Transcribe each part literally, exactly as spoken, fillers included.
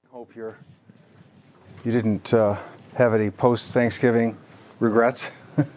Hope you're you didn't uh, have any post-Thanksgiving regrets.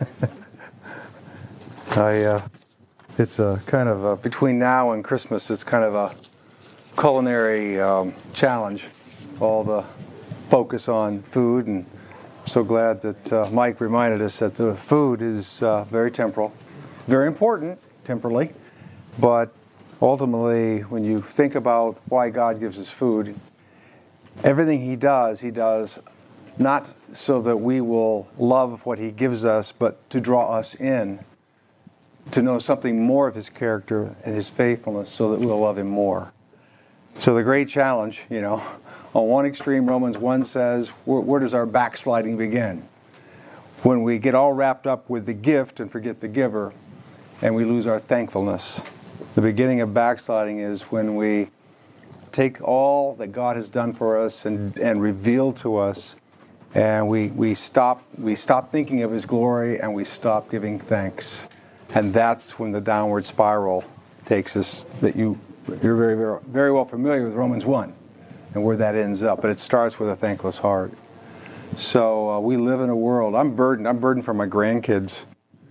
I uh, it's a kind of a, between now and Christmas, it's kind of a culinary um, challenge. All the focus on food, and I'm so glad that uh, Mike reminded us that the food is uh, very temporal, very important temporally, but ultimately, when you think about why God gives us food, everything He does, He does not so that we will love what He gives us, but to draw us in, to know something more of His character and His faithfulness so that we'll love Him more. So the great challenge, you know, on one extreme, Romans one says, where, where does our backsliding begin? When we get all wrapped up with the gift and forget the giver, and we lose our thankfulness. The beginning of backsliding is when we take all that God has done for us and, and revealed to us, and we, we stop we stop thinking of His glory, and we stop giving thanks. And that's when the downward spiral takes us. That you you're very very very well familiar with Romans one and where that ends up. But it starts with a thankless heart. So uh, we live in a world. I'm burdened. I'm burdened for my grandkids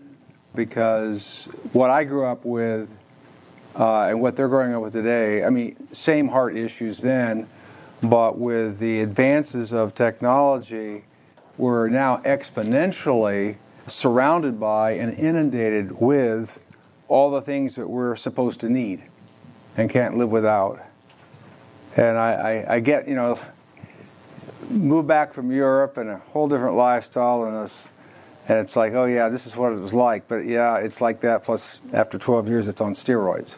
because what I grew up with. Uh, and what they're growing up with today, I mean, same heart issues then, but with the advances of technology, we're now exponentially surrounded by and inundated with all the things that we're supposed to need and can't live without. And I, I, I get, you know, moved back from Europe and a whole different lifestyle and this, and it's like, oh yeah, this is what it was like. But yeah, it's like that. Plus, after twelve years, it's on steroids.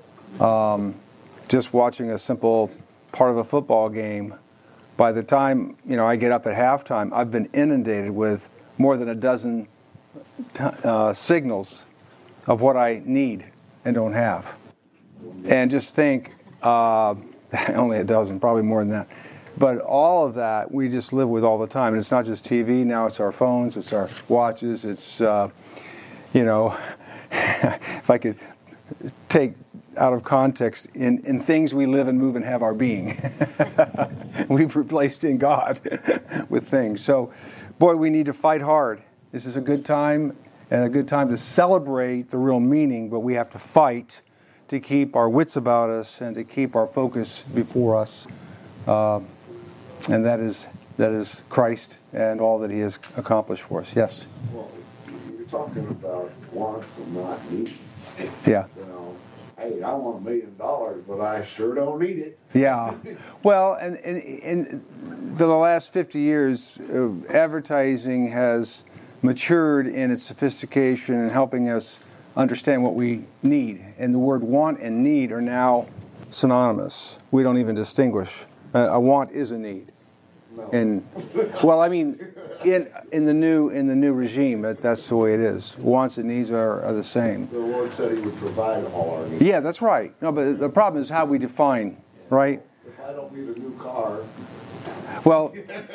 Um, just watching a simple part of a football game, by the time you know I get up at halftime, I've been inundated with more than a dozen t- uh, signals of what I need and don't have. And just think, uh, only a dozen, probably more than that. But all of that, we just live with all the time. And it's not just T V. Now it's our phones, it's our watches, it's, uh, you know, if I could take out of context, in, in things we live and move and have our being. We've replaced in God with things. So, boy, we need to fight hard. This is a good time and a good time to celebrate the real meaning, but we have to fight to keep our wits about us and to keep our focus before us. Uh, And that is that is Christ and all that He has accomplished for us. Yes? Well, you're talking about wants and not needs. Yeah. You know, hey, I want a million dollars, but I sure don't need it. Yeah. Well, and in the last fifty years, uh, advertising has matured in its sophistication and helping us understand what we need. And the word want and need are now synonymous. We don't even distinguish. Uh, a want is a need, No. and well, I mean, in in the new in the new regime, that, that's the way it is. Wants and needs are, are the same. The Lord said He would provide all our needs. Yeah, that's right. No, but the problem is how we define, right? If I don't need a new car, Well,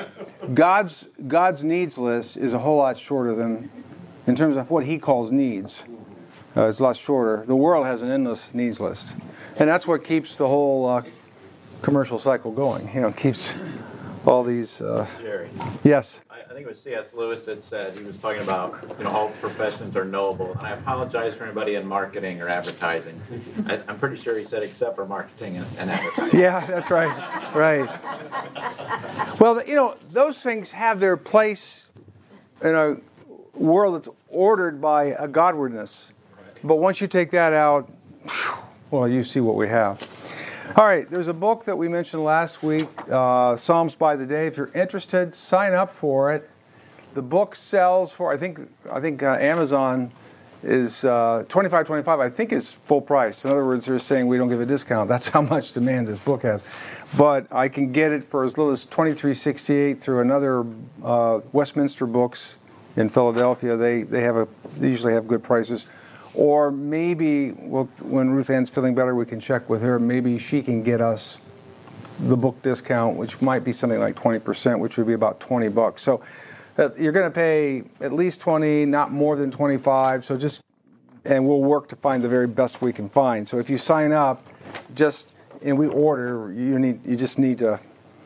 God's God's needs list is a whole lot shorter than, in terms of what He calls needs. Uh, it's a lot shorter. The world has an endless needs list, and that's what keeps the whole uh, commercial cycle going. You know, keeps all these. Uh, Jerry, yes. I, I think it was C S Lewis that said, he was talking about, you know, all professions are knowable. And I apologize for anybody in marketing or advertising. I, I'm pretty sure he said except for marketing and, and advertising. Yeah, that's right. Right. Well, you know, those things have their place in a world that's ordered by a Godwardness. But once you take that out, well, you see what we have. All right, there's a book that we mentioned last week, uh, Psalms by the Day. If you're interested, sign up for it. The book sells for, I think, I think uh, Amazon is uh, twenty-five twenty-five. I think is full price. In other words, they're saying we don't give a discount. That's how much demand this book has. But I can get it for as little as twenty-three sixty-eight through another uh, Westminster Books in Philadelphia. They they have a they usually have good prices. Or maybe, well, when Ruth Ann's feeling better, we can check with her. Maybe she can get us the book discount, which might be something like twenty percent, which would be about twenty bucks. So uh, you're going to pay at least twenty, not more than twenty-five. So just, and we'll work to find the very best we can find. So if you sign up, just and we order, you need you just need to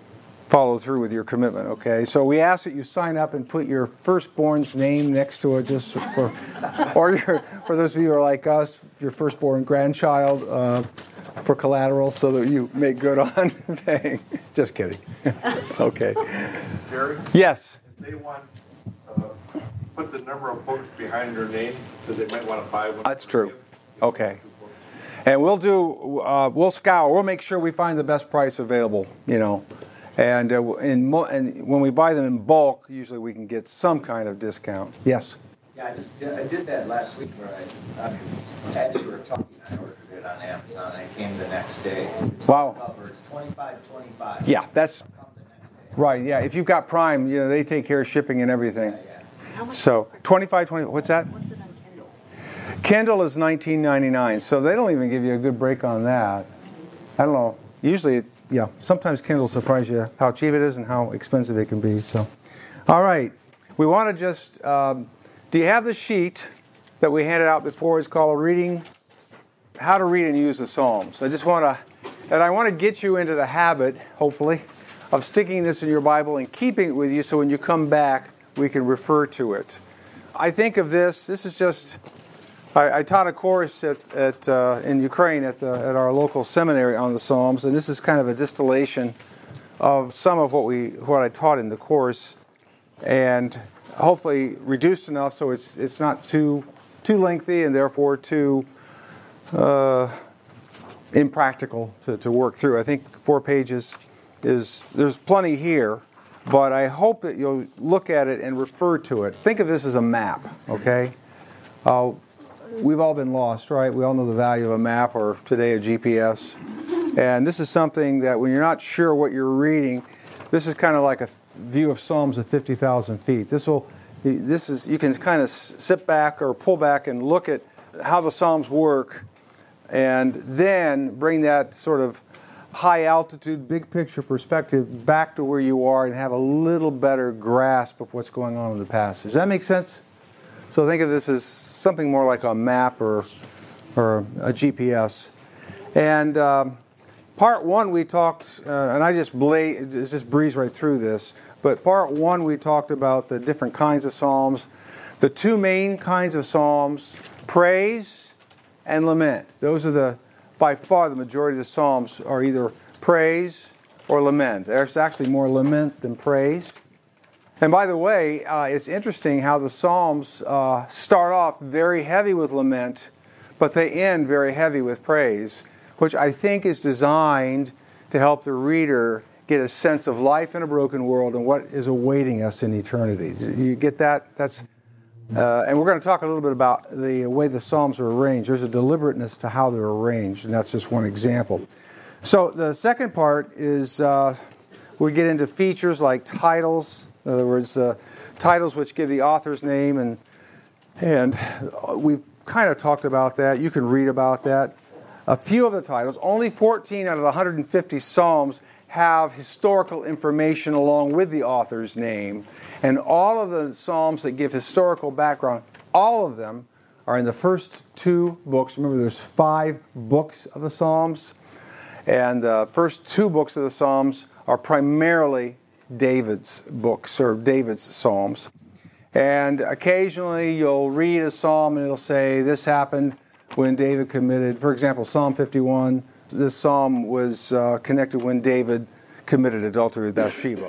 follow through with your commitment, okay? So we ask that you sign up and put your firstborn's name next to it, just for, or your, for those of you who are like us, your firstborn grandchild uh, for collateral, so that you make good on paying. Just kidding. Okay. Jerry, Yes. if they want, uh, put the number of books behind their name, because they might want to buy one. That's true. Okay. And we'll do, uh, we'll scour, we'll make sure we find the best price available, you know. And, uh, in mo- and when we buy them in bulk, usually we can get some kind of discount. Yes? Yeah, I just did, I did that last week where I, I mean, as you were talking, I ordered it on Amazon and it came the next day. It's Wow. cover, it's twenty-five twenty-five. Yeah, that's It'll come the next day. right. Yeah, if you've got Prime, you know, they take care of shipping and everything. Yeah, yeah. So twenty-five, twenty, what's that? What's it on Kindle? Kindle is nineteen ninety-nine, so they don't even give you a good break on that. I don't know. Usually, yeah, sometimes Kindle surprise you how cheap it is and how expensive it can be. So, all right, we want to just. Um, do you have the sheet that we handed out before? It's called reading, how to read and use the Psalms. I just want to, and I want to get you into the habit, hopefully, of sticking this in your Bible and keeping it with you, so when you come back, we can refer to it. I think of this. This is just. I, I taught a course at, at uh, in Ukraine at the at our local seminary on the Psalms, and this is kind of a distillation of some of what we what I taught in the course, and hopefully reduced enough so it's it's not too too lengthy and therefore too uh, impractical to, to work through. I think four pages is there's plenty here, but I hope that you'll look at it and refer to it. Think of this as a map, okay? Uh, We've all been lost, right? We all know the value of a map, or today a G P S. And this is something that when you're not sure what you're reading, this is kind of like a view of Psalms at fifty thousand feet. This will, this is you can kind of sit back or pull back and look at how the Psalms work, and then bring that sort of high altitude, big picture perspective back to where you are and have a little better grasp of what's going on in the passage. Does that make sense? So think of this as something more like a map or or a G P S. And um, part one we talked, uh, and I just bla- just breeze right through this. But part one we talked about the different kinds of psalms, the two main kinds of psalms: praise and lament. Those are the by far the majority of the psalms are either praise or lament. There's actually more lament than praise. And by the way, uh, it's interesting how the Psalms uh, start off very heavy with lament, but they end very heavy with praise, which I think is designed to help the reader get a sense of life in a broken world and what is awaiting us in eternity. You get that? That's, uh, and we're going to talk a little bit about the way the Psalms are arranged. There's a deliberateness to how they're arranged, and that's just one example. So the second part is uh, we get into features like titles. In other words, the titles which give the author's name, and and we've kind of talked about that. You can read about that. A few of the titles, only fourteen out of the one hundred fifty Psalms have historical information along with the author's name. And all of the Psalms that give historical background, all of them are in the first two books. Remember, there's five books of the Psalms. And the first two books of the Psalms are primarily David's books, or David's Psalms. And occasionally you'll read a psalm and it'll say this happened when David committed, for example, Psalm fifty-one, this psalm was uh, connected when David committed adultery with Bathsheba.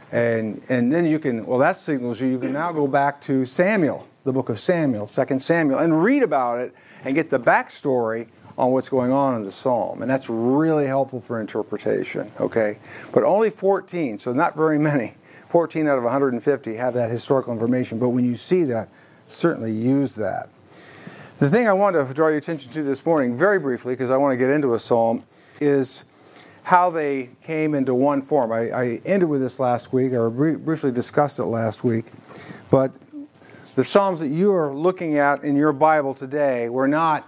And and then you can, well that signals you, you can now go back to Samuel, the book of Samuel, Second Samuel, and read about it and get the backstory on what's going on in the psalm. And that's really helpful for interpretation, okay? But only fourteen, so not very many. fourteen out of one hundred fifty have that historical information. But when you see that, certainly use that. The thing I want to draw your attention to this morning, very briefly, because I want to get into a psalm, is how they came into one form. I, I ended with this last week, or br- briefly discussed it last week. But the psalms that you are looking at in your Bible today were not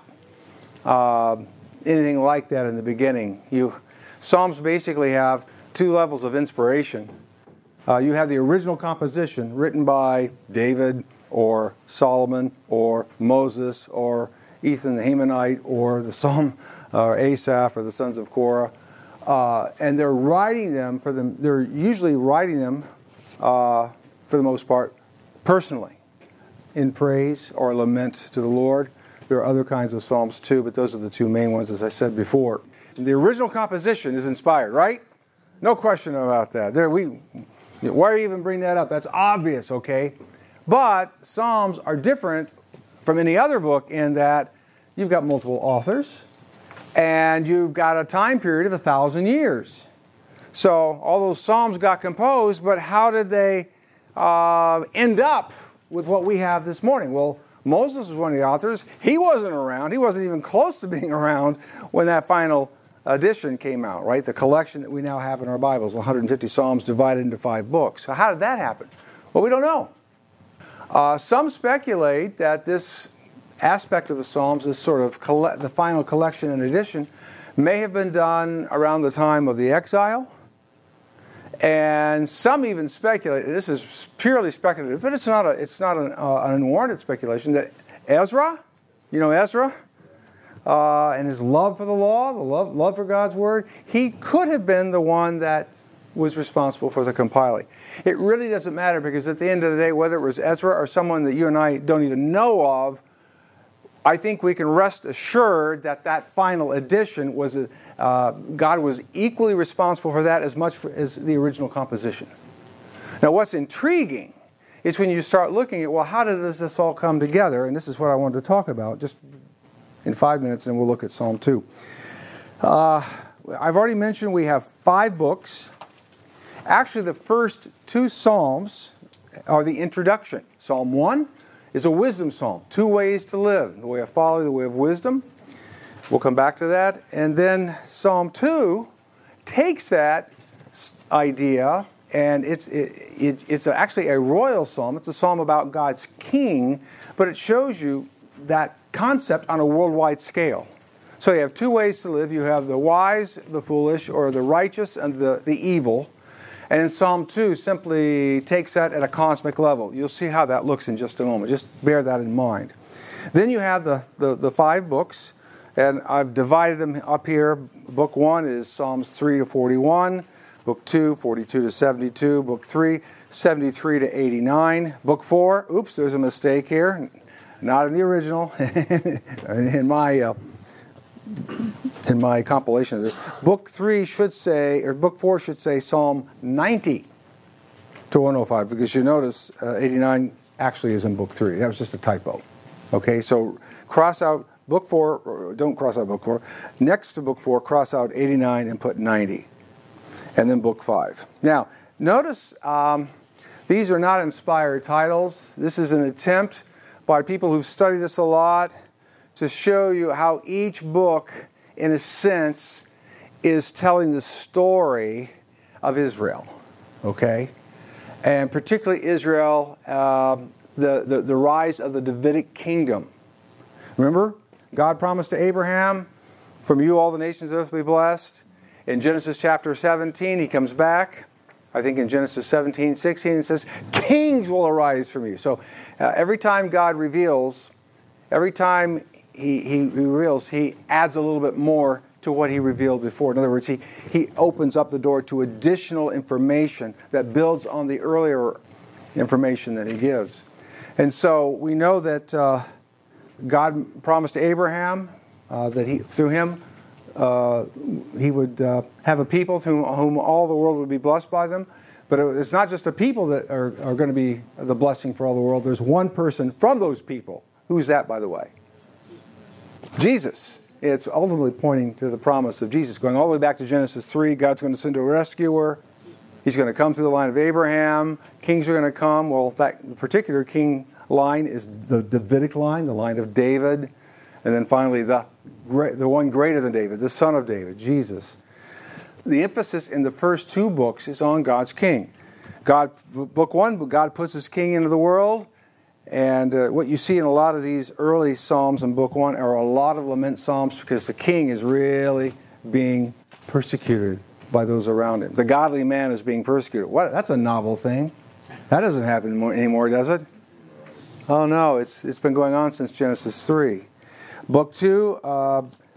Uh, anything like that in the beginning. You Psalms basically have two levels of inspiration. Uh, you have the original composition written by David or Solomon or Moses or Ethan the Hemanite or the Psalm or Asaph or the sons of Korah. uh, and they're writing them for them. They're usually writing them, uh, for the most part, personally, in praise or lament to the Lord. There are other kinds of psalms too, but those are the two main ones, as I said before. The original composition is inspired, right? No question about that. There, we. Why even bring that up? That's obvious, okay? But Psalms are different from any other book in that you've got multiple authors, and you've got a time period of a thousand years. So all those Psalms got composed, but how did they uh, end up with what we have this morning? Well, Moses was one of the authors. He wasn't around. He wasn't even close to being around when that final edition came out, right? The collection that we now have in our Bibles, one hundred fifty Psalms divided into five books. So how did that happen? Well, we don't know. Uh, some speculate that this aspect of the Psalms, this sort of coll- the final collection and edition, may have been done around the time of the exile. And some even speculate, this is purely speculative, but it's not a, it's not an, uh, an unwarranted speculation, that Ezra, you know Ezra, uh, and his love for the law, the love, love for God's Word, he could have been the one that was responsible for the compiling. It really doesn't matter, because at the end of the day, whether it was Ezra or someone that you and I don't even know of, I think we can rest assured that that final edition was, uh, God was equally responsible for that as much for, as the original composition. Now, what's intriguing is when you start looking at, well, how did this all come together? And this is what I wanted to talk about just in five minutes, and we'll look at Psalm two. Uh, I've already mentioned we have five books. Actually, the first two Psalms are the introduction. Psalm one is a wisdom psalm, two ways to live, the way of folly, the way of wisdom. We'll come back to that. And then Psalm two takes that idea, and it's it, it, it's actually a royal psalm. It's a psalm about God's king, but it shows you that concept on a worldwide scale. So you have two ways to live. You have the wise, the foolish, or the righteous and the, the evil. And in Psalm two simply takes that at a cosmic level. You'll see how that looks in just a moment. Just bear that in mind. Then you have the, the, the five books, and I've divided them up here. Book one is Psalms three to forty-one. Book two, forty-two to seventy-two. Book three, seventy-three to eighty-nine. Book four, oops, there's a mistake here. Not in the original. in my... Uh, in my compilation of this, book three should say, or book four should say Psalm ninety to one oh five, because you notice uh, eighty-nine actually is in book three. That was just a typo. Okay, so cross out book four, or don't cross out book four. Next to book four, cross out eighty-nine and put ninety. And then book five. Now, notice um, these are not inspired titles. This is an attempt by people who've studied this a lot to show you how each book, in a sense, is telling the story of Israel, okay? And particularly Israel, uh, the, the, the rise of the Davidic kingdom. Remember, God promised to Abraham, from you all the nations of the earth will be blessed. In Genesis chapter seventeen, he comes back. I think in Genesis seventeen, sixteen, it says, kings will arise from you. So uh, every time God reveals, every time He, he reveals, he adds a little bit more to what he revealed before. In other words, he, he opens up the door to additional information that builds on the earlier information that he gives. And so we know that uh, God promised to Abraham uh, that he, through him uh, he would uh, have a people through whom all the world would be blessed by them. But it's not just the people that are, are going to be the blessing for all the world. There's one person from those people. Who's that, by the way? Jesus. It's ultimately pointing to the promise of Jesus. Going all the way back to Genesis three, God's going to send a rescuer. He's going to come through the line of Abraham. Kings are going to come. Well, that particular king line is the Davidic line, the line of David. And then finally, the, the one greater than David, the son of David, Jesus. The emphasis in the first two books is on God's king. God, book one, God puts his king into the world. And uh, what you see in a lot of these early Psalms in Book one are a lot of lament Psalms because the king is really being persecuted by those around him. The godly man is being persecuted. What? That's a novel thing. That doesn't happen anymore, does it? Oh no, it's it's been going on since Genesis three. Book two, uh,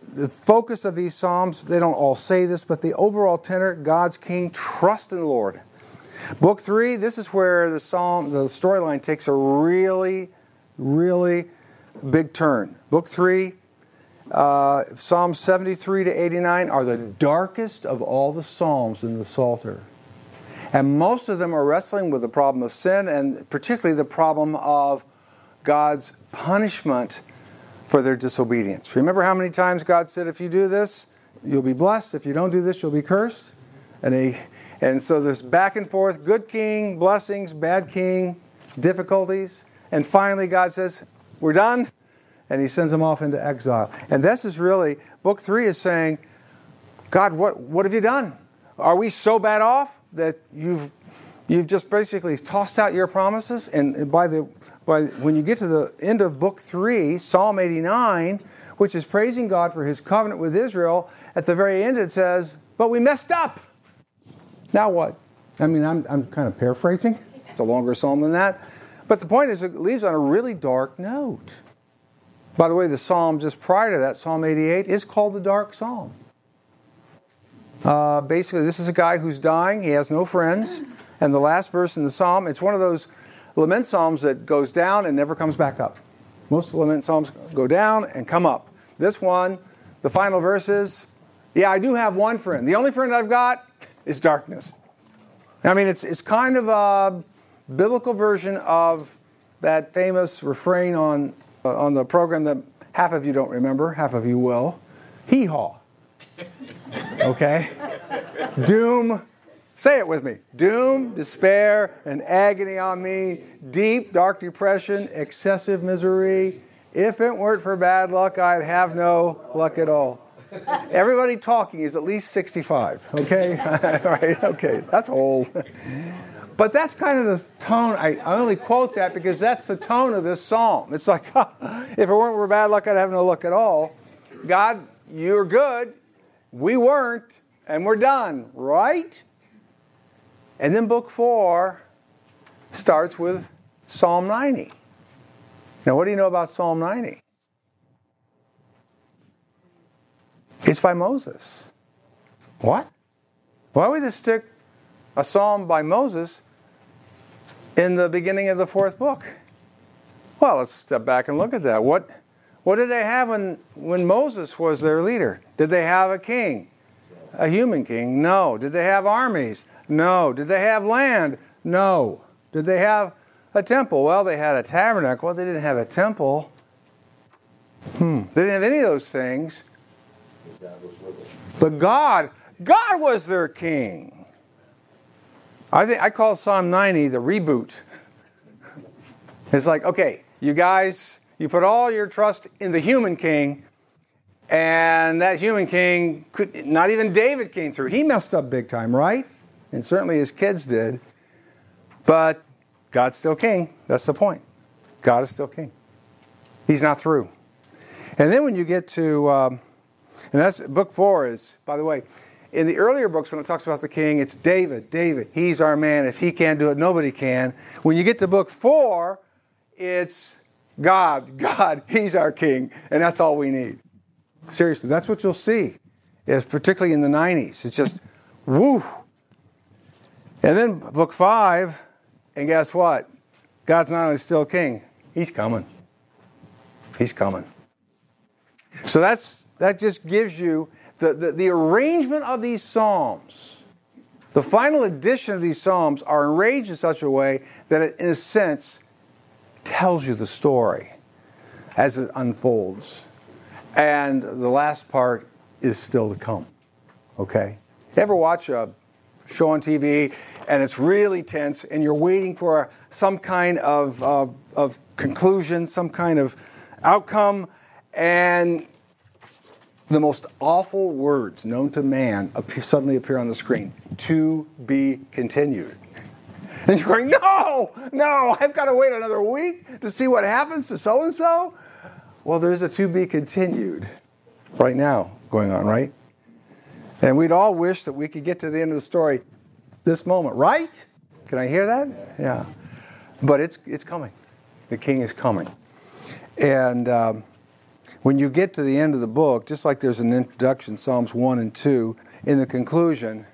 the focus of these Psalms, they don't all say this, but the overall tenor, God's king, trust in the Lord. Book three, this is where the Psalm, the storyline takes a really, really big turn. Book three, uh, Psalms seventy-three to eighty-nine are the darkest of all the Psalms in the Psalter. And most of them are wrestling with the problem of sin, and particularly the problem of God's punishment for their disobedience. Remember how many times God said, if you do this, you'll be blessed. If you don't do this, you'll be cursed. And he, and so there's back and forth, good king, blessings, bad king, difficulties. And finally God says, we're done. And he sends them off into exile. And this is really, book three is saying, God, what, what have you done? Are we so bad off that you've you've just basically tossed out your promises? And by the by, when you get to the end of book three, Psalm eighty-nine, which is praising God for his covenant with Israel, at the very end it says, but we messed up. Now what? I mean, I'm I'm kind of paraphrasing. It's a longer psalm than that. But the point is, it leaves on a really dark note. By the way, the psalm just prior to that, Psalm eighty-eight, is called the Dark Psalm. Uh, basically, this is a guy who's dying. He has no friends. And the last verse in the psalm, it's one of those lament psalms that goes down and never comes back up. Most lament psalms go down and come up. This one, the final verse is, yeah, I do have one friend. The only friend I've got is darkness. I mean, it's it's kind of a biblical version of that famous refrain on uh, on the program that half of you don't remember, half of you will. Hee-haw. Okay? Doom. Say it with me. Doom, despair, and agony on me. Deep, dark depression, excessive misery. If it weren't for bad luck, I'd have no luck at all. Everybody talking is at least sixty-five. Okay? All right, okay. That's old. But that's kind of the tone. I, I only quote that because that's the tone of this psalm. It's like, if it weren't for bad luck, I'd have no luck at all. God, you're good. We weren't. And we're done. Right? And then book four starts with Psalm ninety. Now, what do you know about Psalm ninety? It's by Moses. What? Why would they stick a psalm by Moses in the beginning of the fourth book? Well, let's step back and look at that. What, what did they have when, when Moses was their leader? Did they have a king? A human king? No. Did they have armies? No. Did they have land? No. Did they have a temple? Well, they had a tabernacle. Well, they didn't have a temple. Hmm. They didn't have any of those things. But God, God was their king. I think I call Psalm ninety the reboot. It's like, okay, you guys, you put all your trust in the human king, and that human king, could, not even David came through. He messed up big time, right? And certainly his kids did. But God's still king. That's the point. God is still king. He's not through. And then when you get to, um, and that's book four is, by the way, in the earlier books when it talks about the king, it's David, David, he's our man. If he can't do it, nobody can. When you get to book four, it's God, God, he's our king. And that's all we need. Seriously, that's what you'll see, is particularly in the nineties. It's just, woo. And then book five, and guess what? God's not only still king, he's coming. He's coming. So that's that just gives you the, the, the arrangement of these psalms. The final edition of these psalms are arranged in such a way that it, in a sense, tells you the story as it unfolds. And the last part is still to come. Okay? Ever watch a show on T V and it's really tense and you're waiting for some kind of, uh, of conclusion, some kind of outcome, and the most awful words known to man appear, suddenly appear on the screen. To be continued. And you're going, no, no, I've got to wait another week to see what happens to so-and-so. Well, there's a to be continued right now going on, right? And we'd all wish that we could get to the end of the story this moment, right? Can I hear that? Yeah. But it's it's coming. The king is coming. And um, when you get to the end of the book, just like there's an introduction, Psalms one and two, in the conclusion,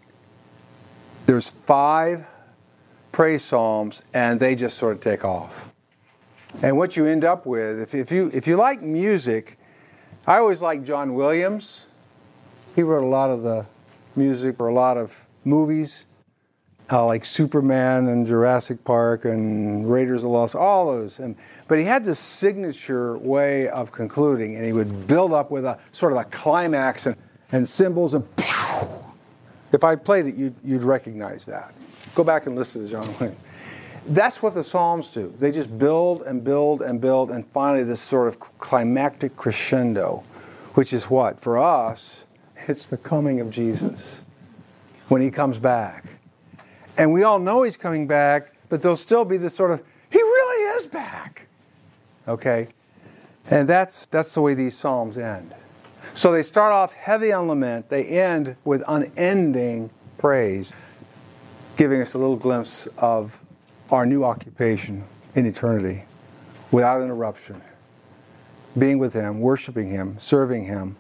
there's five praise psalms, and they just sort of take off. And what you end up with, if, if you if you like music, I always like John Williams. He wrote a lot of the music for a lot of movies, uh, like Superman and Jurassic Park and Raiders of the Lost, all those. And, but he had this signature way of concluding, and he would build up with a sort of a climax and, and cymbals, and pew! If I played it, you'd, you'd recognize that. Go back and listen to John Williams. That's what the Psalms do. They just build and build and build, and finally this sort of climactic crescendo, which is what? For us, it's the coming of Jesus when he comes back. And we all know he's coming back, but there'll still be this sort of, he really is back. Okay? And that's that's the way these Psalms end. So they start off heavy on lament. They end with unending praise, giving us a little glimpse of our new occupation in eternity, without interruption, being with him, worshiping him, serving him.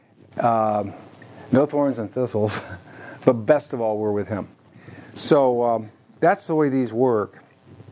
Um, no thorns and thistles, but best of all, we're with him. So um, that's the way these work.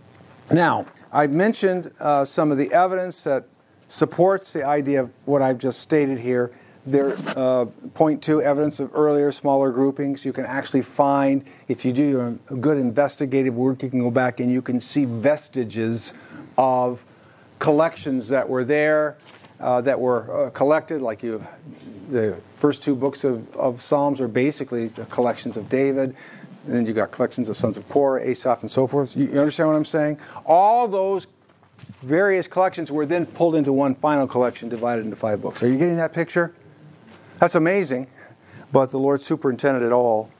Now, I've mentioned uh, some of the evidence that supports the idea of what I've just stated here. There, uh, point two, evidence of earlier, smaller groupings. You can actually find, if you do a good investigative work, you can go back and you can see vestiges of collections that were there, uh, that were uh, collected. Like you, the first two books of, of Psalms are basically the collections of David. And then you got collections of sons of Korah, Asaph, and so forth. You, you understand what I'm saying? All those various collections were then pulled into one final collection, divided into five books. Are you getting that picture? That's amazing, but the Lord superintended it all.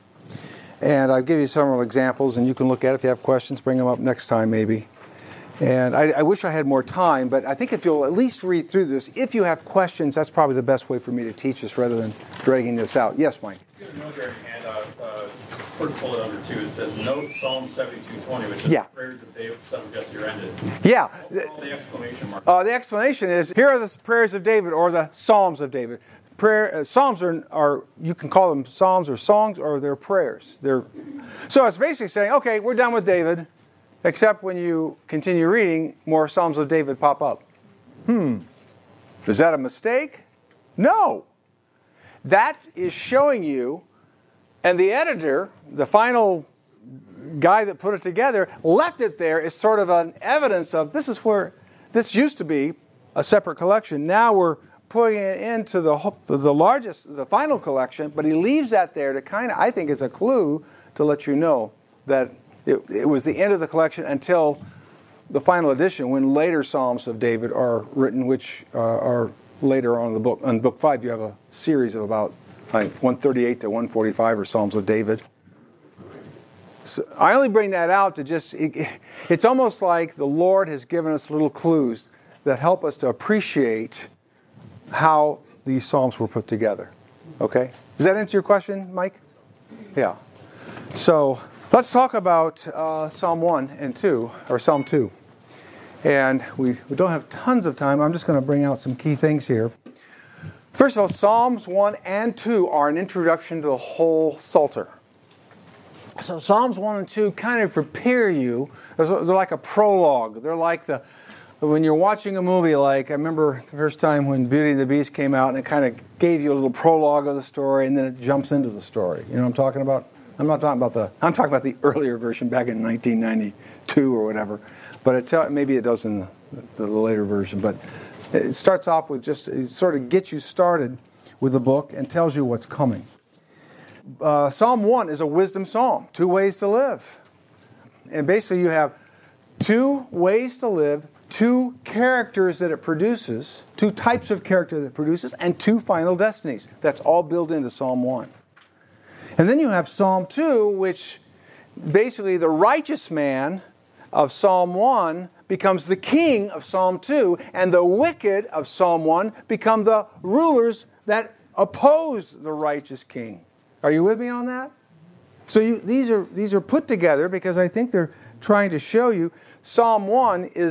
And I'll give you several examples, and you can look at it. If you have questions, bring them up next time maybe. And I, I wish I had more time, but I think if you'll at least read through this, if you have questions, that's probably the best way for me to teach this rather than dragging this out. Yes, Mike? You have a military handout, uh, first bullet under two, it says, note Psalm seventy-two twenty, which is Yeah. the prayers of David, son of Jesse, are ended. Yeah. What's all the exclamation mark? Uh, the explanation is, here are the prayers of David, or the Psalms of David. Prayer, uh, Psalms are, are, you can call them Psalms or songs, or they're prayers. They're, so it's basically saying, okay, we're done with David, except when you continue reading, more Psalms of David pop up. Hmm. Is that a mistake? No. That is showing you, and the editor, the final guy that put it together, left it there as sort of an evidence of, this is where, this used to be a separate collection. Now we're putting it into the the largest, the final collection, but he leaves that there to kind of, I think, as a clue to let you know that it, it was the end of the collection until the final edition, when later Psalms of David are written, which uh, are later on in the book. On book five, you have a series of about like one thirty-eight to one forty-five are Psalms of David. So I only bring that out to just, it, it's almost like the Lord has given us little clues that help us to appreciate how these Psalms were put together. Okay? Does that answer your question, Mike? Yeah. So let's talk about uh, Psalm one and two, or Psalm two. And we, we don't have tons of time. I'm just going to bring out some key things here. First of all, Psalms one and two are an introduction to the whole Psalter. So Psalms one and two kind of prepare you. They're like a prologue. They're like the, when you're watching a movie, like I remember the first time when Beauty and the Beast came out, and it kind of gave you a little prologue of the story, and then it jumps into the story. You know what I'm talking about? I'm not talking about the, I'm talking about the earlier version back in nineteen ninety-two or whatever. But it tell, maybe it does in the, the later version. But it starts off with just, it sort of gets you started with the book and tells you what's coming. Uh, Psalm one is a wisdom psalm, two ways to live. And basically you have two ways to live, two characters that it produces, two types of character that it produces, and two final destinies. That's all built into Psalm one. And then you have Psalm two, which basically the righteous man of Psalm one becomes the king of Psalm two, and the wicked of Psalm one become the rulers that oppose the righteous king. Are you with me on that? So you, these are these are put together because I think they're trying to show you Psalm one is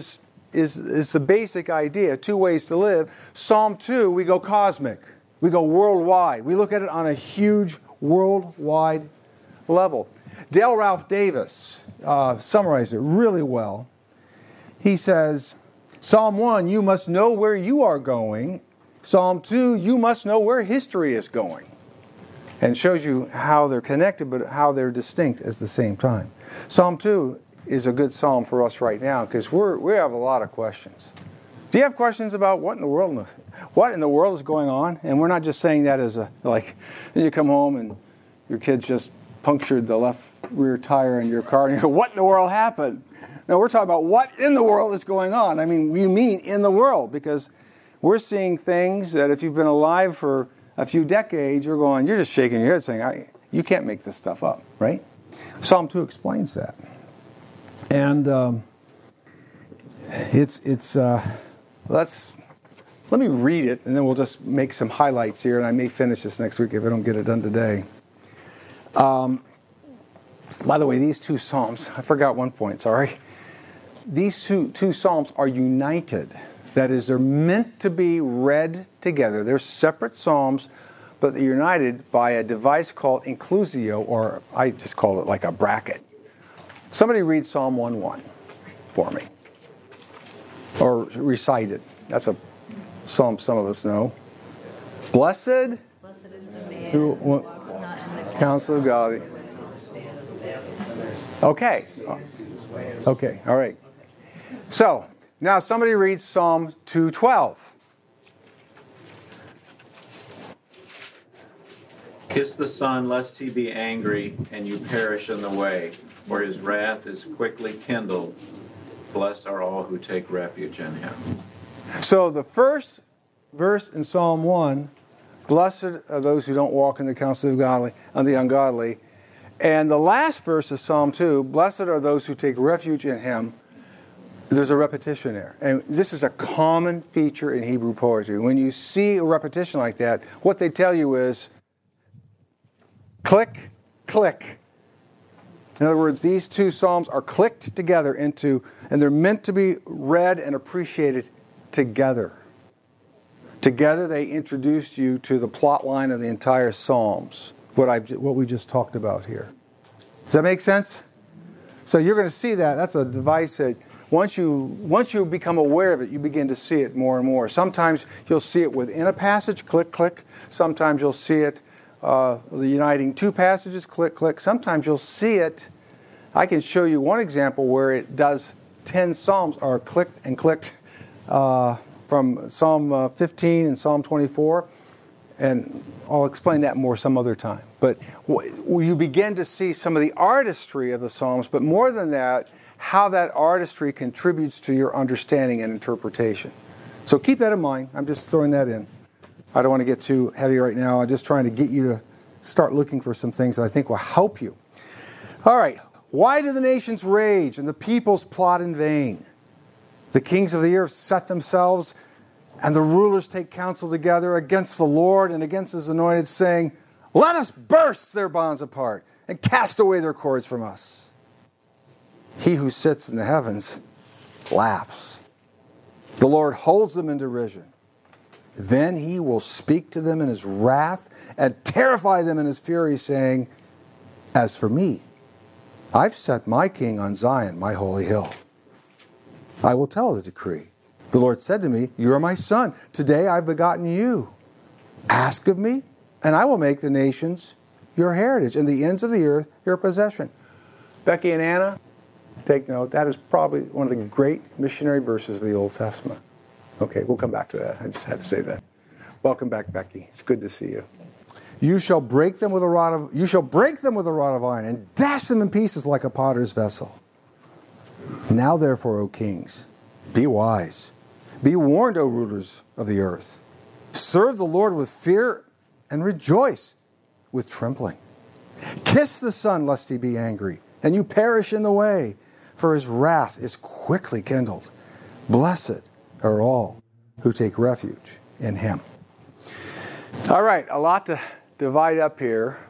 is, is the basic idea, two ways to live. Psalm two, we go cosmic. We go worldwide. We look at it on a huge worldwide level. Dale Ralph Davis uh, summarized it really well. He says, Psalm one, you must know where you are going. Psalm two, you must know where history is going. And shows you how they're connected, but how they're distinct at the same time. Psalm two is a good psalm for us right now because we're we have a lot of questions. Do you have questions about what in the world what in the world is going on? And we're not just saying that as a like you come home and your kids just punctured the left rear tire in your car and you go, what in the world happened? No, we're talking about what in the world is going on. I mean, we mean in the world because we're seeing things that if you've been alive for a few decades, you're going, you're just shaking your head saying, I, you can't make this stuff up, right? Psalm two explains that. And um, it's, it's uh, let's, let me read it, and then we'll just make some highlights here, and I may finish this next week if I don't get it done today. Um, by the way, these two Psalms, I forgot one point, sorry. These two, two Psalms are united. That is, they're meant to be read together. They're separate psalms, but they're united by a device called inclusio, or I just call it like a bracket. Somebody read Psalm one one for me. Or recite it. That's a psalm some of us know. Blessed, Blessed is the man who who walks not in the counsel of God. Okay. Okay, all right. So, now somebody reads Psalm two twelve. Kiss the Son, lest he be angry, and you perish in the way, for his wrath is quickly kindled. Blessed are all who take refuge in him. So the first verse in Psalm one, blessed are those who don't walk in the counsel of godly, of the ungodly. And the last verse of Psalm two, blessed are those who take refuge in him. There's a repetition there. And this is a common feature in Hebrew poetry. When you see a repetition like that, what they tell you is, click, click. In other words, these two psalms are clicked together into, and they're meant to be read and appreciated together. Together they introduced you to the plot line of the entire Psalms, what, I've, what we just talked about here. Does that make sense? So you're going to see that. That's a device that Once you once you become aware of it, you begin to see it more and more. Sometimes you'll see it within a passage, click, click. Sometimes you'll see it uh, uniting two passages, click, click. Sometimes you'll see it. I can show you one example where it does ten psalms are clicked and clicked uh, from Psalm uh, fifteen and Psalm twenty-four. And I'll explain that more some other time. But w- you begin to see some of the artistry of the Psalms, but more than that, how that artistry contributes to your understanding and interpretation. So keep that in mind. I'm just throwing that in. I don't want to get too heavy right now. I'm just trying to get you to start looking for some things that I think will help you. All right. Why do the nations rage and the peoples plot in vain? The kings of the earth set themselves, and the rulers take counsel together against the Lord and against his anointed, saying, let us burst their bonds apart and cast away their cords from us. He who sits in the heavens laughs. The Lord holds them in derision. Then he will speak to them in his wrath and terrify them in his fury, saying, as for me, I've set my king on Zion, my holy hill. I will tell the decree. The Lord said to me, you are my son. Today I've begotten you. Ask of me, and I will make the nations your heritage and the ends of the earth your possession. Becky and Anna, take note. That is probably one of the great missionary verses of the Old Testament. Okay, we'll come back to that. I just had to say that. Welcome back, Becky. It's good to see you. You shall break them with a rod of you shall break them with a rod of iron and dash them in pieces like a potter's vessel. Now therefore, O kings, be wise. Be warned, O rulers of the earth. Serve the Lord with fear and rejoice with trembling. Kiss the Son, lest he be angry, and you perish in the way, for his wrath is quickly kindled. Blessed are all who take refuge in him. All right, a lot to divide up here,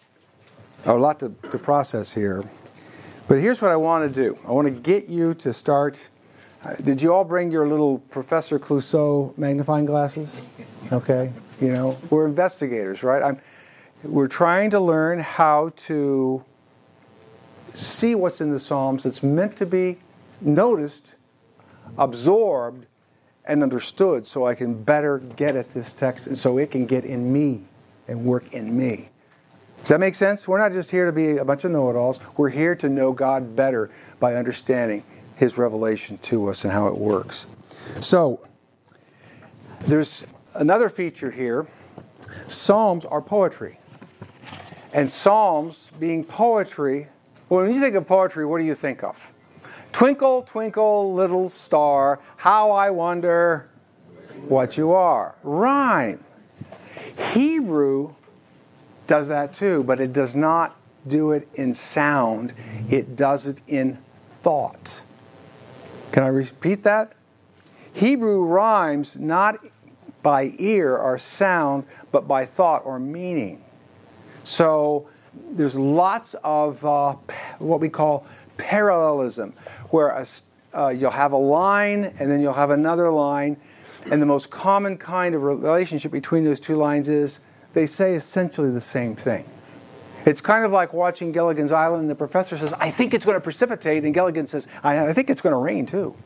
a lot to, to process here. But here's what I want to do. I want to get you to start Did you all bring your little Professor Clouseau magnifying glasses? Okay. You know, we're investigators, right? I'm, we're trying to learn how to see what's in the Psalms. It's meant to be noticed, absorbed, and understood so I can better get at this text and so it can get in me and work in me. Does that make sense? We're not just here to be a bunch of know-it-alls. We're here to know God better by understanding His revelation to us and how it works. So, there's another feature here. Psalms are poetry. And Psalms being poetry, well, when you think of poetry, what do you think of? Twinkle, twinkle, little star, how I wonder what you are. Rhyme. Hebrew does that too, but it does not do it in sound. It does it in thought. Can I repeat that? Hebrew rhymes not by ear or sound, but by thought or meaning. So there's lots of uh, what we call parallelism, where a, uh, you'll have a line and then you'll have another line, and the most common kind of relationship between those two lines is they say essentially the same thing. It's kind of like watching Gilligan's Island, and the professor says, I think it's going to precipitate, and Gilligan says, I, I think it's going to rain too.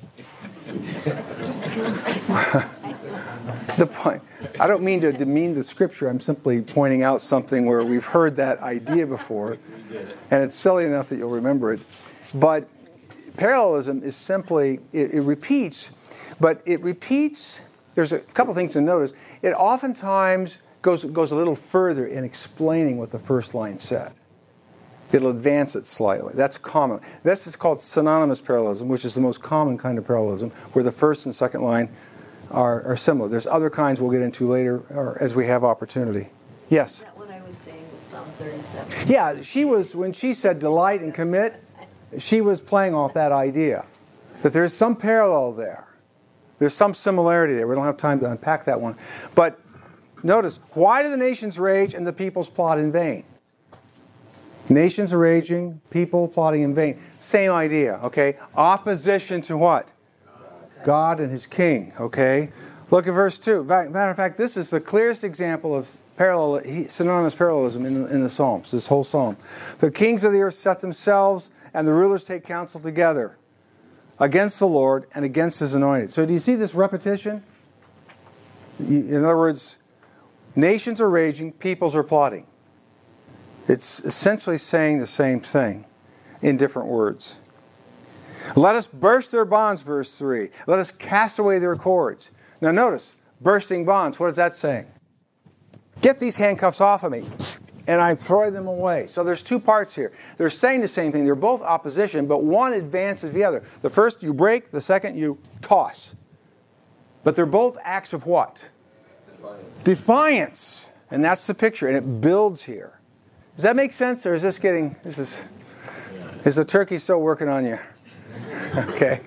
The point, I don't mean to demean the scripture, I'm simply pointing out something where we've heard that idea before, and it's silly enough that you'll remember it. But parallelism is simply, it, it repeats, but it repeats, there's a couple things to notice. It oftentimes goes, goes a little further in explaining what the first line said. It'll advance it slightly. That's common. This is called synonymous parallelism, which is the most common kind of parallelism, where the first and second line are, are similar. There's other kinds we'll get into later or as we have opportunity. Yes? Is that what I was saying with Psalm thirty-seven? Yeah, she was, when she said delight and commit, she was playing off that idea, that there's some parallel there. There's some similarity there. We don't have time to unpack that one. But notice, why do the nations rage and the peoples plot in vain? Nations are raging, people plotting in vain. Same idea, okay? Opposition to what? God and His King, okay? Look at verse two. Matter of fact, this is the clearest example of parallel, synonymous parallelism in, in the Psalms, this whole Psalm. The kings of the earth set themselves, and the rulers take counsel together against the Lord and against His anointed. So do you see this repetition? In other words, nations are raging, peoples are plotting. It's essentially saying the same thing in different words. Let us burst their bonds, verse three. Let us cast away their cords. Now notice, bursting bonds, what is that saying? Get these handcuffs off of me, and I throw them away. So there's two parts here. They're saying the same thing. They're both opposition, but one advances the other. The first you break, the second you toss. But they're both acts of what? Defiance. Defiance. And that's the picture, and it builds here. Does that make sense, or is this getting, this is, is the turkey still working on you? Okay.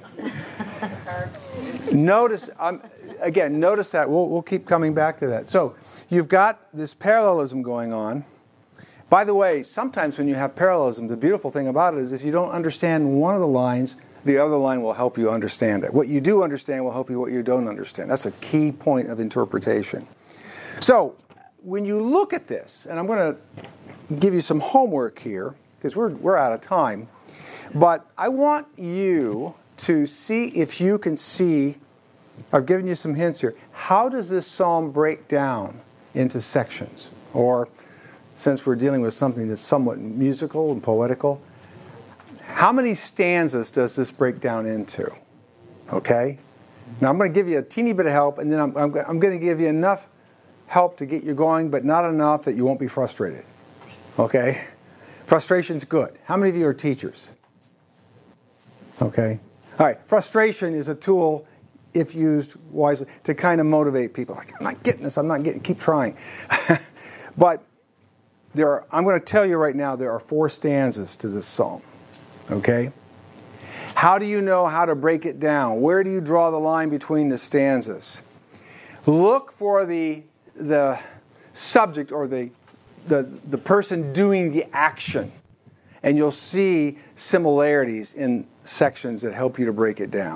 Notice, um, again, notice that. We'll, we'll keep coming back to that. So, you've got this parallelism going on. By the way, sometimes when you have parallelism, the beautiful thing about it is if you don't understand one of the lines, the other line will help you understand it. What you do understand will help you what you don't understand. That's a key point of interpretation. So, when you look at this, and I'm going to give you some homework here, because we're, we're out of time, but I want you to see if you can see, I've given you some hints here, how does this psalm break down into sections? Or, since we're dealing with something that's somewhat musical and poetical, how many stanzas does this break down into? Okay? Now I'm going to give you a teeny bit of help, and then I'm, I'm, I'm going to give you enough help to get you going, but not enough that you won't be frustrated. Okay? Frustration's good. How many of you are teachers? Okay? All right. Frustration is a tool, if used wisely, to kind of motivate people. Like, I'm not getting this. I'm not getting. Keep trying. But there are. I'm going to tell you right now. There are four stanzas to this psalm. Okay. How do you know how to break it down? Where do you draw the line between the stanzas? Look for the the subject or the the the person doing the action, and you'll see similarities in sections that help you to break it down.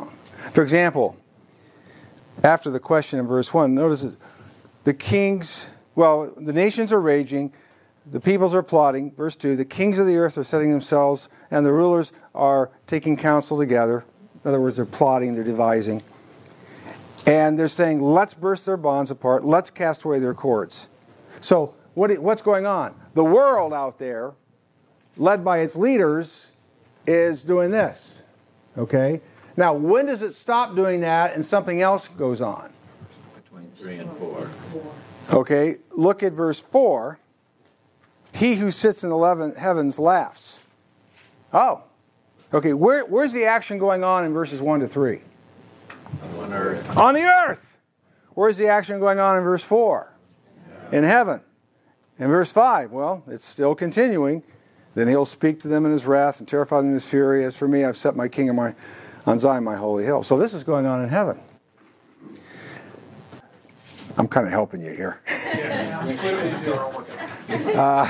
For example, after the question in verse one, notice the kings, well, the nations are raging, the peoples are plotting. Verse two, the kings of the earth are setting themselves, and the rulers are taking counsel together. In other words, they're plotting, they're devising. And they're saying, let's burst their bonds apart, let's cast away their cords. So what, what's going on? The world out there, led by its leaders, is doing this. Okay? Now, when does it stop doing that and something else goes on? Between three and four. Okay, look at verse four. He who sits in the heavens laughs. Oh. Okay, where, where's the action going on in verses one to three? On earth. On the earth. Where's the action going on in verse four? In heaven. In verse five, well, it's still continuing. Then he'll speak to them in his wrath and terrify them in his fury. As for me, I've set my king on, my, on Zion, my holy hill. So this is going on in heaven. I'm kind of helping you here. uh,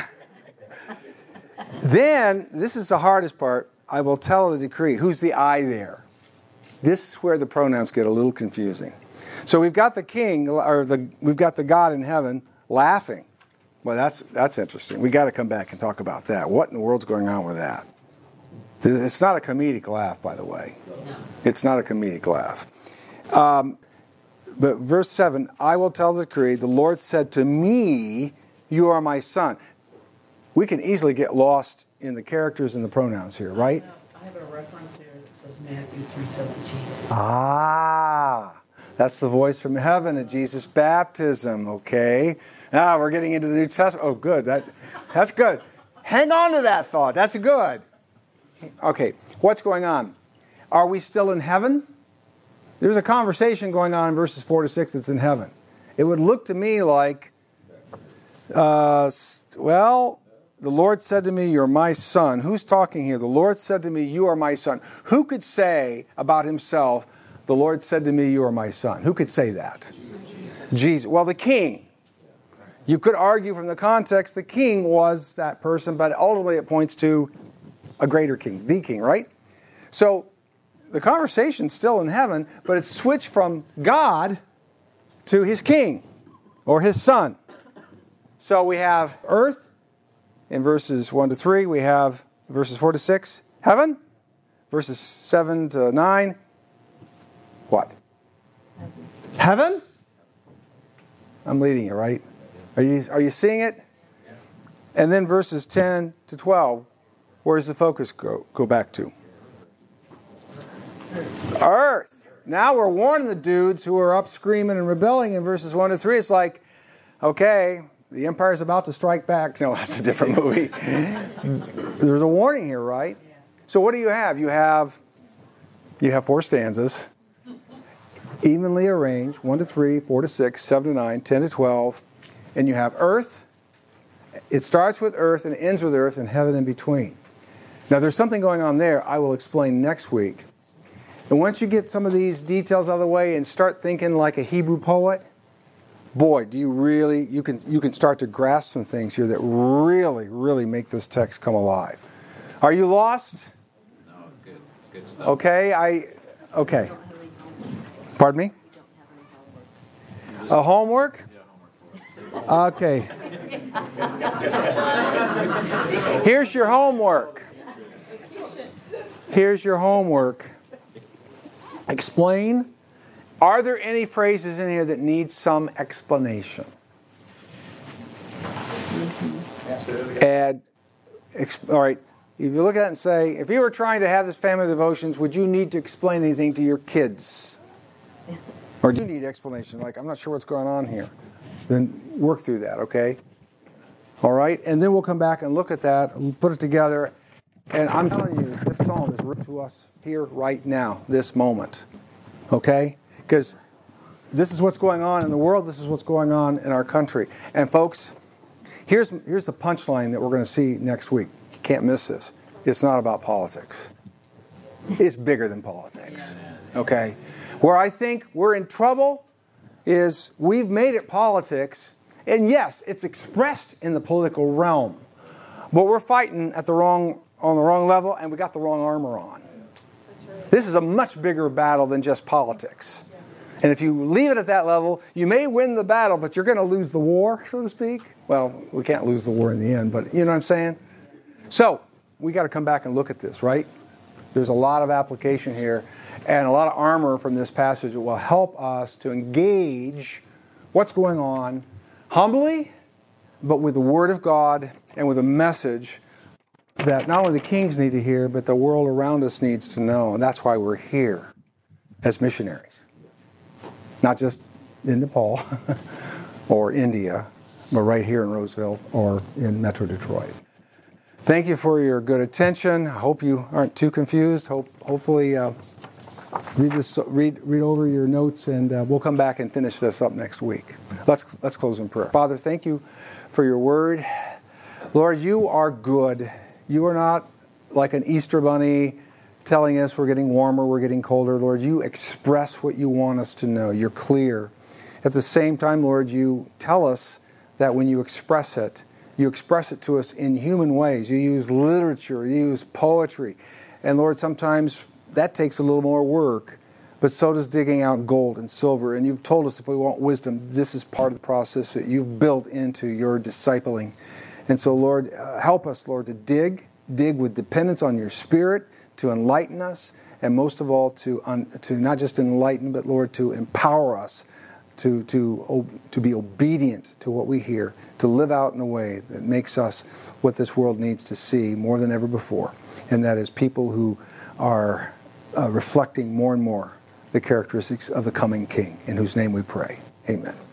then, this is the hardest part. I will tell the decree. Who's the I there? This is where the pronouns get a little confusing. So we've got the king, or the we've got the God in heaven laughing. Well, that's that's interesting. We got to come back and talk about that. What in the world's going on with that? It's not a comedic laugh, by the way. It's not a comedic laugh. Um, but verse seven, I will tell the decree, the Lord said to me, you are my son. We can easily get lost in the characters and the pronouns here, right? I have a reference here that says Matthew three seventeen. Ah, that's the voice from heaven at Jesus' baptism, okay? Now we're getting into the New Testament. Oh, good. That, that's good. Hang on to that thought. That's good. Okay, what's going on? Are we still in heaven? There's a conversation going on in verses four to six that's in heaven. It would look to me like, uh, well, the Lord said to me, you're my son. Who's talking here? The Lord said to me, you are my son. Who could say about himself, the Lord said to me, you are my son? Who could say that? Jesus. Jesus. Well, the king. You could argue from the context the king was that person, but ultimately it points to a greater king, the king, right? So the conversation's still in heaven, but it's switched from God to his king or his son. So we have earth in verses one to three. We have verses four to six, heaven. Verses seven to nine, what? Heaven? I'm leading you, right? Are you are you seeing it? And then verses ten to twelve, where does the focus go, go back to? Earth. Now we're warning the dudes who are up screaming and rebelling in verses one to three. It's like, okay, the empire's about to strike back. No, that's a different movie. There's a warning here, right? So what do you have? You have you have four stanzas, evenly arranged, one to three, four to six, seven to nine, ten to twelve. And you have earth. It starts with earth and ends with earth and heaven in between. Now there's something going on there I will explain next week. And once you get some of these details out of the way and start thinking like a Hebrew poet, boy, do you really, you can you can start to grasp some things here that really, really make this text come alive. Are you lost? No, good. Good stuff. Okay, I, okay. Pardon me? A homework? Okay. Here's your homework. Here's your homework. Explain. Are there any phrases in here that need some explanation? Add. Exp- all right. If you look at it and say, if you were trying to have this family devotions, would you need to explain anything to your kids? Or do you need explanation? Like, I'm not sure what's going on here. Then work through that, okay? All right? And then we'll come back and look at that, and put it together. And I'm telling you, this psalm is written to us here right now, this moment. Okay? Because this is what's going on in the world. This is what's going on in our country. And folks, here's, here's the punchline that we're going to see next week. You can't miss this. It's not about politics. It's bigger than politics. Okay? Where I think we're in trouble is we've made it politics, and yes, it's expressed in the political realm, but we're fighting at the wrong on the wrong level, and we got the wrong armor on. This is a much bigger battle than just politics. And if you leave it at that level, you may win the battle, but you're going to lose the war, so to speak. Well, we can't lose the war in the end, but you know what I'm saying? So, we got to come back and look at this, right? There's a lot of application here and a lot of armor from this passage that will help us to engage what's going on humbly, but with the Word of God and with a message that not only the kings need to hear, but the world around us needs to know. And that's why we're here as missionaries. Not just in Nepal or India, but right here in Roseville or in Metro Detroit. Thank you for your good attention. I hope you aren't too confused. Hope, hopefully, uh, read this, read, read over your notes, and uh, we'll come back and finish this up next week. Let's let's close in prayer. Father, thank you for your word. Lord, you are good. You are not like an Easter bunny telling us we're getting warmer, we're getting colder. Lord, you express what you want us to know. You're clear. At the same time, Lord, you tell us that when you express it, you express it to us in human ways. You use literature, you use poetry. And Lord, sometimes that takes a little more work, but so does digging out gold and silver. And you've told us if we want wisdom, this is part of the process that you've built into your discipling. And so, Lord, uh, help us, Lord, to dig, dig with dependence on your Spirit, to enlighten us, and most of all, to un, to not just enlighten, but, Lord, to empower us to, to, to be obedient to what we hear, to live out in a way that makes us what this world needs to see more than ever before. And that is people who are uh, reflecting more and more the characteristics of the coming King, in whose name we pray. Amen.